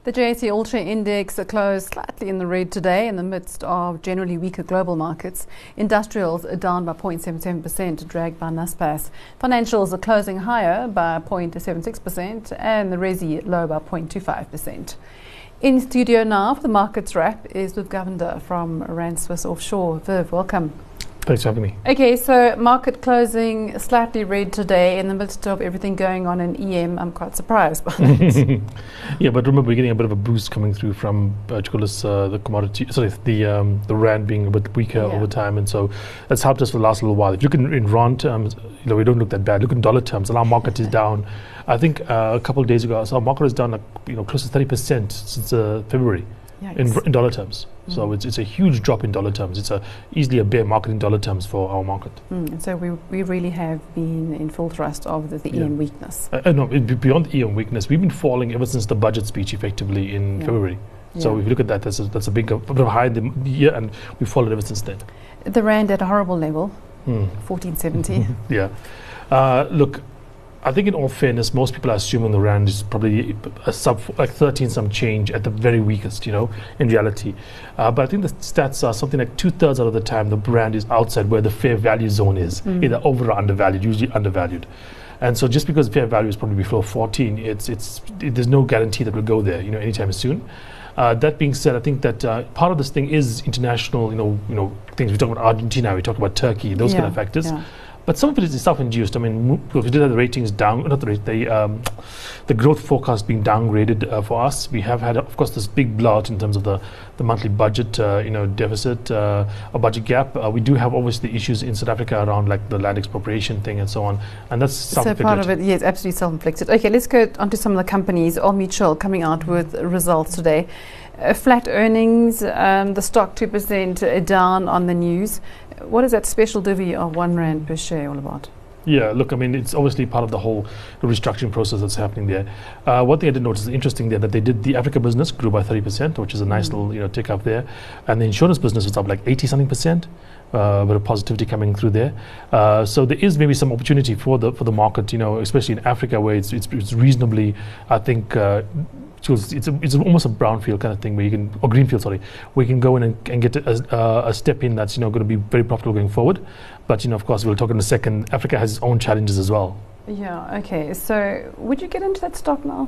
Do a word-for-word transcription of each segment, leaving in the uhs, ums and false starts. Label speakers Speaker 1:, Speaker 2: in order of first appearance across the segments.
Speaker 1: The J S E All Share Index closed slightly in the red today in the midst of generally weaker global markets. Industrials are down by zero point seven seven percent, dragged by Naspers. Financials are closing higher by zero point seven six percent and the Resi low by zero point two five percent. In studio now for the markets wrap is Viv Govender from Rand Swiss Offshore. Viv, welcome.
Speaker 2: Thanks for having me.
Speaker 1: Okay, so market closing slightly red today in the midst of everything going on in E M. I'm quite surprised by that.
Speaker 2: Yeah, but remember we're getting a bit of a boost coming through from uh, uh, the commodity, sorry, the um, the rand being a bit weaker yeah. over time, and so that's helped us for the last little while. If you look in, in rand terms, you know we don't look that bad. Look in dollar terms, and our market is down. I think uh, a couple of days ago, so our market is down like, you know close to thirty percent since uh, February. In, in dollar terms. Mm. So it's it's a huge drop in dollar terms. It's a easily a bear market in dollar terms for our market.
Speaker 1: Mm. And so we we really have been in full thrust of the, the yeah. E M weakness.
Speaker 2: Uh, uh, no, it, beyond the E M weakness, we've been falling ever since the budget speech effectively in yeah. February. Yeah. So if you look at that, that's a, that's a big a bit high in the year, and we've fallen ever since then.
Speaker 1: The rand at a horrible level, mm. fourteen seventy.
Speaker 2: Yeah. Uh, look, I think in all fairness, most people are assuming the rand is probably a sub like thirteen some change at the very weakest, you know, in reality. Uh, but I think the stats are something like two thirds out of the time the rand is outside where the fair value zone is, mm. either over or undervalued, usually undervalued. And so just because fair value is probably below fourteen, it's it's it, there's no guarantee that we'll go there, you know, anytime soon. Uh, that being said, I think that uh, part of this thing is international, you know, you know, things. We talk about Argentina, we talk about Turkey, those yeah, kind of factors. Yeah. But some of it is self-induced. I mean, we did have the ratings down, not the rate, the, um, the growth forecast being downgraded uh, for us. We have had, of course, this big blowout in terms of the, the monthly budget, uh, you know, deficit, uh, a budget gap. Uh, we do have obviously issues in South Africa around like the land expropriation thing and so on, and that's self-inflicted.
Speaker 1: So part of it, yes, absolutely self-inflicted. Okay, let's go on to some of the companies. Old Mutual coming out with results today. Uh, flat earnings, um, the stock two percent down on the news. What is that special divvy of one rand per share all about?
Speaker 2: Yeah, look, I mean, it's obviously part of the whole restructuring process that's happening there. Uh, one thing I did notice is interesting there that they did the Africa business grew by thirty percent, which is a nice mm. little you know tick up there, and the insurance business was up like eighty something percent. Uh, a bit of positivity coming through there. Uh, so there is maybe some opportunity for the for the market, you know, especially in Africa where it's it's, it's reasonably, I think. Uh, It's, it's, a, it's almost a brownfield kind of thing where you can, or greenfield, sorry, where you can go in and, and get a, a, a step in that's, you know, going to be very profitable going forward. But, you know, of course, we'll talk in a second. Africa has its own challenges as well.
Speaker 1: Yeah, okay. So would you get into that stock now?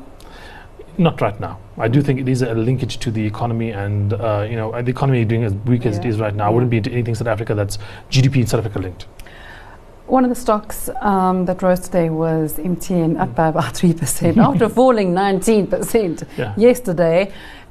Speaker 2: Not right now. I do think it is a linkage to the economy and, uh, you know, the economy doing as weak yeah. as it is right now. Yeah. I wouldn't be into anything South Africa that's G D P in South Africa linked.
Speaker 1: One of the stocks um, that rose today was M T N, up by about three percent after falling nineteen percent yeah. yesterday.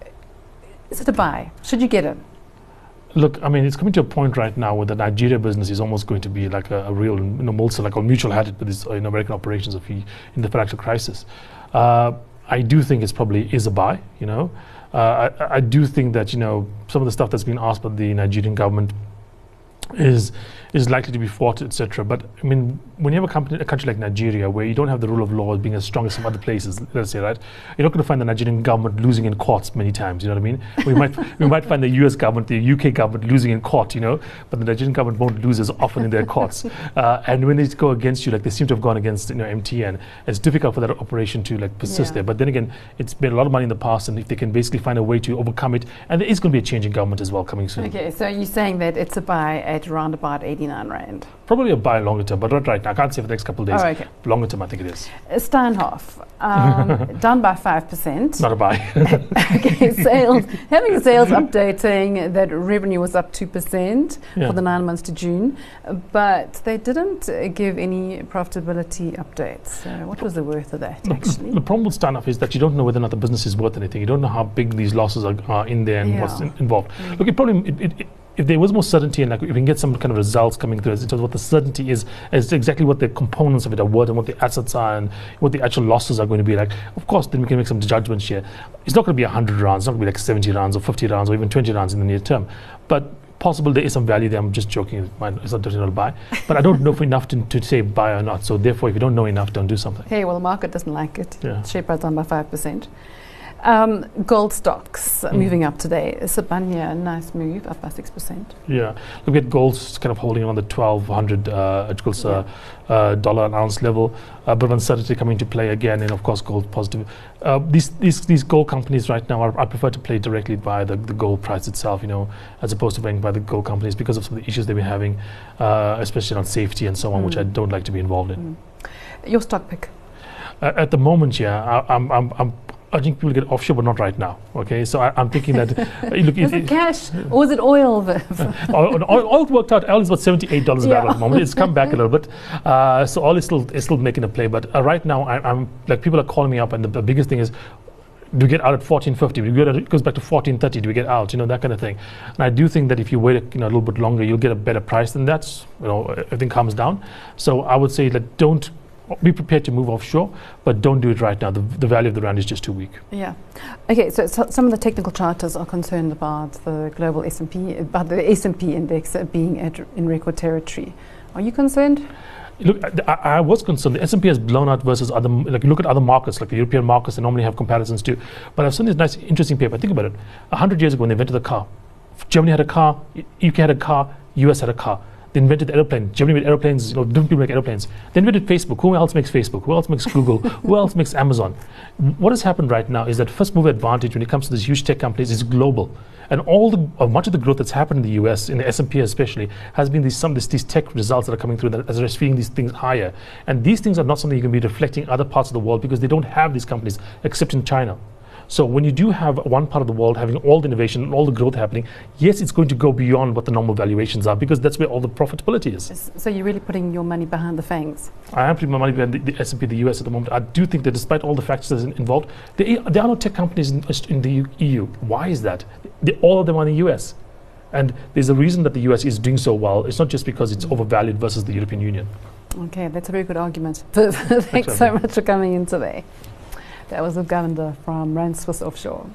Speaker 1: Is it a buy? Should you get it?
Speaker 2: Look, I mean, it's coming to a point right now where the Nigeria business is almost going to be like a, a real, you know, Molson, like Old Mutual had it with its uh, in American operations of in the financial crisis. Uh, I do think it's probably is a buy, you know. Uh, I, I do think that, you know, some of the stuff that's been asked by the Nigerian government is is likely to be fought, et cetera. But I mean, when you have a, company, a country like Nigeria, where you don't have the rule of law being as strong as some other places, let's say, right, you're not going to find the Nigerian government losing in courts many times. You know what I mean? We might we might find the U S government, the U K government losing in court, you know, but the Nigerian government won't lose as often in their courts. Uh, and when they go against you, like they seem to have gone against, you know, M T N, it's difficult for that operation to like persist yeah. there. But then again, it's made a lot of money in the past, and if they can basically find a way to overcome it, and there is going to be a change in government as well coming soon.
Speaker 1: Okay, so you're saying that it's a buy at around about eighty-nine rand.
Speaker 2: Probably a buy longer term, but not right now. I can't say for the next couple of days.
Speaker 1: Oh, okay.
Speaker 2: Longer term, I think it is.
Speaker 1: Uh, Steinhoff, um, down by five percent.
Speaker 2: Not a buy.
Speaker 1: Okay, sales. Having sales updating that revenue was up two percent yeah. for the nine months to June, but they didn't uh, give any profitability updates. So what was the worth of that,
Speaker 2: the,
Speaker 1: actually?
Speaker 2: The problem with Steinhoff is that you don't know whether or not the business is worth anything. You don't know how big these losses are, are in there and yeah. what's in, involved. Mm. Look, it probably... It, it, it, if there was more certainty and like if we can get some kind of results coming through in terms of what the certainty is, as exactly what the components of it are worth and what the assets are and what the actual losses are going to be like, of course, then we can make some judgments here. It's not going to be one hundred rounds, it's not going to be like seventy rounds or fifty rounds or even twenty rounds in the near term. But possible there is some value there. I'm just joking. It's not definitely not a buy. But I don't know if enough to, to say buy or not. So therefore, if you don't know enough, don't do something.
Speaker 1: Hey, well, the market doesn't like it.
Speaker 2: Yeah.
Speaker 1: Share price down by five percent. Um, gold stocks
Speaker 2: Mm.
Speaker 1: moving up today. Sibanye, a nice move, up by six percent.
Speaker 2: Yeah, look at gold's kind of holding on the twelve hundred uh, uh, uh, dollar an ounce level. A bit of uncertainty coming into play again, and of course gold positive. Uh, these these these gold companies right now, are, I prefer to play directly by the, the gold price itself, you know, as opposed to playing by the gold companies because of some of the issues they've been having, uh, especially on safety and so on,
Speaker 1: Mm.
Speaker 2: which I don't like to be involved in.
Speaker 1: Mm. Your stock pick?
Speaker 2: Uh, at the moment, yeah, I, I'm I'm I'm urging people to get offshore, but not right now. Okay, so I, I'm thinking that uh, look,
Speaker 1: Is it cash or is it oil, Viv?
Speaker 2: oil, oil, oil worked out. Oil is about seventy-eight dollars a
Speaker 1: Yeah.
Speaker 2: barrel at the moment. It's come back a little bit, uh, so oil is still is still making a play. But uh, right now, I, I'm like people are calling me up, and the, the biggest thing is, do we get out at fourteen fifty? Do we get out, it goes back to fourteen thirty. Do we get out? You know, that kind of thing. And I do think that if you wait, you know, a little bit longer, you'll get a better price than that. You know, everything calms down. So I would say that don't. Be prepared to move offshore, but don't do it right now. The, the value of the rand is just too weak.
Speaker 1: Yeah. Okay, so, so some of the technical charters are concerned about the global S and P, about the S and P index uh, being at, in record territory. Are you concerned?
Speaker 2: Look, I, I was concerned. The S and P has blown out versus other. Like, look at other markets, like the European markets. They normally have comparisons too. But I've seen this nice, interesting paper. Think about it. A hundred years ago, when they invented the car, Germany had a car, U K had a car, U S had a car. They invented the airplane. Germany made airplanes. You know, different people make airplanes. They invented Facebook. Who else makes Facebook? Who else makes Google? Who else makes Amazon? What has happened right now is that first mover advantage when it comes to these huge tech companies is global, and all the uh, much of the growth that's happened in the U S, in the S and P especially, has been these some this, these tech results that are coming through that as they're feeding these things higher. And these things are not something you can be reflecting other parts of the world because they don't have these companies except in China. So when you do have one part of the world having all the innovation and all the growth happening, yes, it's going to go beyond what the normal valuations are because that's where all the profitability is.
Speaker 1: So you're really putting your money behind the fangs?
Speaker 2: I am putting my money behind the, the S and P, the U S at the moment. I do think that despite all the factors involved, there, there are no tech companies in, in the E U. Why is that? They, all of them are in the U S. And there's a reason that the U S is doing so well. It's not just because it's overvalued versus the European Union.
Speaker 1: Okay, that's a very good argument. Thanks, Thanks so much for coming in today. That was with Govender from Rand Swiss Offshore.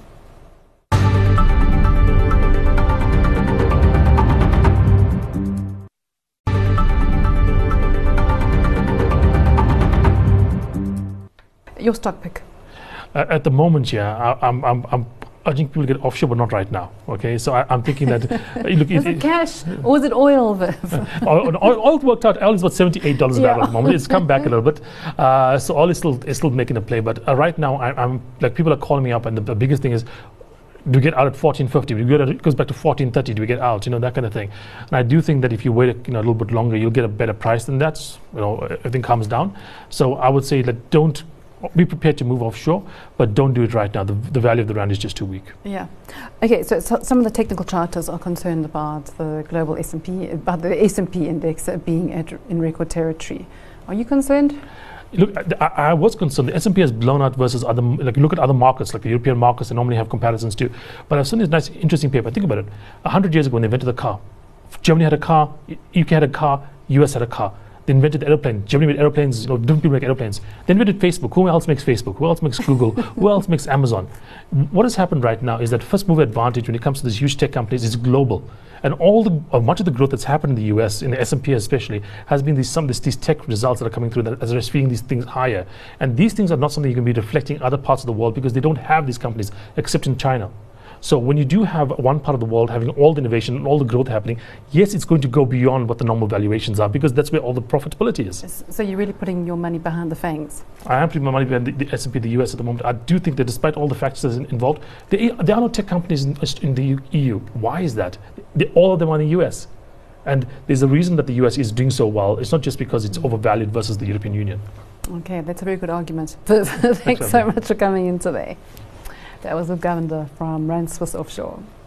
Speaker 1: Your stock pick?
Speaker 2: Uh, at the moment, yeah, I, I'm, I'm, I'm urging people to get offshore, but not right now. Okay, so I, I'm thinking that uh, look,
Speaker 1: is it, it cash or is it oil, Viv?
Speaker 2: oil, oil, oil worked out. Oil is about seventy-eight dollars a
Speaker 1: Yeah.
Speaker 2: barrel at the moment. It's come back a little bit, uh, so oil is still is still making a play. But uh, right now, I, I'm like people are calling me up, and the, the biggest thing is, do we get out at fourteen fifty? Do we get out, it goes back to fourteen thirty. Do we get out? You know, that kind of thing. And I do think that if you wait, you know, a little bit longer, you'll get a better price than that. You know, everything calms down. So I would say that don't. Be prepared to move offshore, but don't do it right now. The, the value of the rand is just too weak.
Speaker 1: Yeah. Okay, so, so some of the technical charters are concerned about the global S and P, about the S and P index uh, being at, in record territory. Are you concerned?
Speaker 2: Look, I, I was concerned. The S and P has blown out versus other. Like, look at other markets, like the European markets. They normally have comparisons too. But I've seen this nice, interesting paper. Think about it. A hundred years ago, when they invented the car, Germany had a car, U K had a car, U S had a car. They invented the airplane. Germany made airplanes. You know, different people make airplanes. They invented Facebook. Who else makes Facebook? Who else makes Google? Who else makes Amazon? What has happened right now is that first mover advantage when it comes to these huge tech companies is global, and all the uh, much of the growth that's happened in the U S, in the S and P especially, has been these some this, these tech results that are coming through that as they're feeding these things higher. And these things are not something you can be reflecting other parts of the world because they don't have these companies except in China. So when you do have one part of the world having all the innovation and all the growth happening, yes, it's going to go beyond what the normal valuations are because that's where all the profitability is.
Speaker 1: So you're really putting your money behind the fangs?
Speaker 2: I am putting my money behind the, the S and P, the U S at the moment. I do think that despite all the factors involved, there, there are no tech companies in, in the E U. Why is that? They, all of them are in the U S. And there's a reason that the U S is doing so well. It's not just because it's overvalued versus the European Union.
Speaker 1: Okay, that's a very good argument. Thanks, Thanks so much for coming in today. That was with Govender from Rand Swiss Offshore.